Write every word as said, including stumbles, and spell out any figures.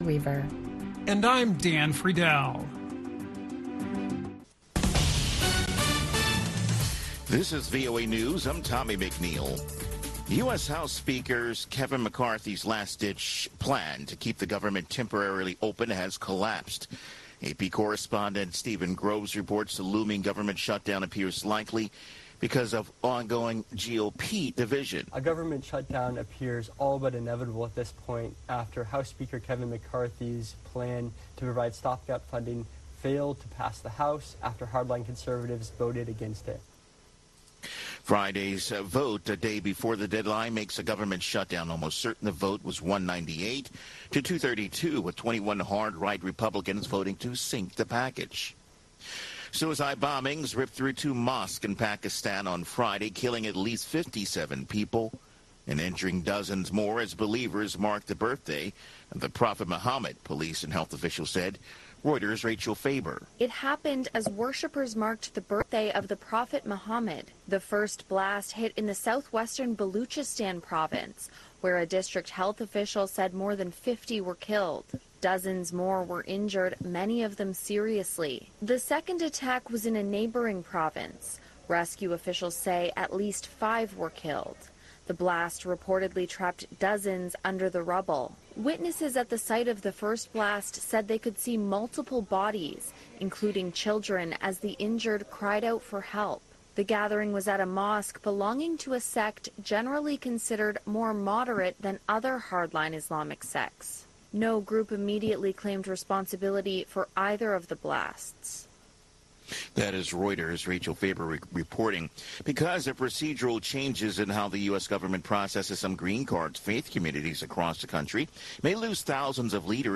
Weaver. And I'm Dan Friedel. This is V O A News. I'm Tommy McNeil. U S House Speaker Kevin McCarthy's last-ditch plan to keep the government temporarily open has collapsed. A P correspondent Stephen Groves reports the looming government shutdown appears likely because of ongoing G O P division. A government shutdown appears all but inevitable at this point after House Speaker Kevin McCarthy's plan to provide stopgap funding failed to pass the House after hardline conservatives voted against it. Friday's uh, vote, a day before the deadline, makes a government shutdown almost certain. The vote was one ninety-eight to two thirty-two, with twenty-one hard-right Republicans voting to sink the package. Suicide bombings ripped through two mosques in Pakistan on Friday, killing at least fifty-seven people and injuring dozens more as believers marked the birthday of the Prophet Muhammad, police and health officials said. Reuters' Rachel Faber. It happened as worshippers marked the birthday of the Prophet Muhammad. The first blast hit in the southwestern Baluchistan province, where a district health official said more than fifty were killed. Dozens more were injured, many of them seriously. The second attack was in a neighboring province. Rescue officials say at least five were killed. The blast reportedly trapped dozens under the rubble. Witnesses at the site of the first blast said they could see multiple bodies, including children, as the injured cried out for help. The gathering was at a mosque belonging to a sect generally considered more moderate than other hardline Islamic sects. No group immediately claimed responsibility for either of the blasts. That is Reuters' Rachel Faber re- reporting. Because of procedural changes in how the U S government processes some green cards, faith communities across the country may lose thousands of leaders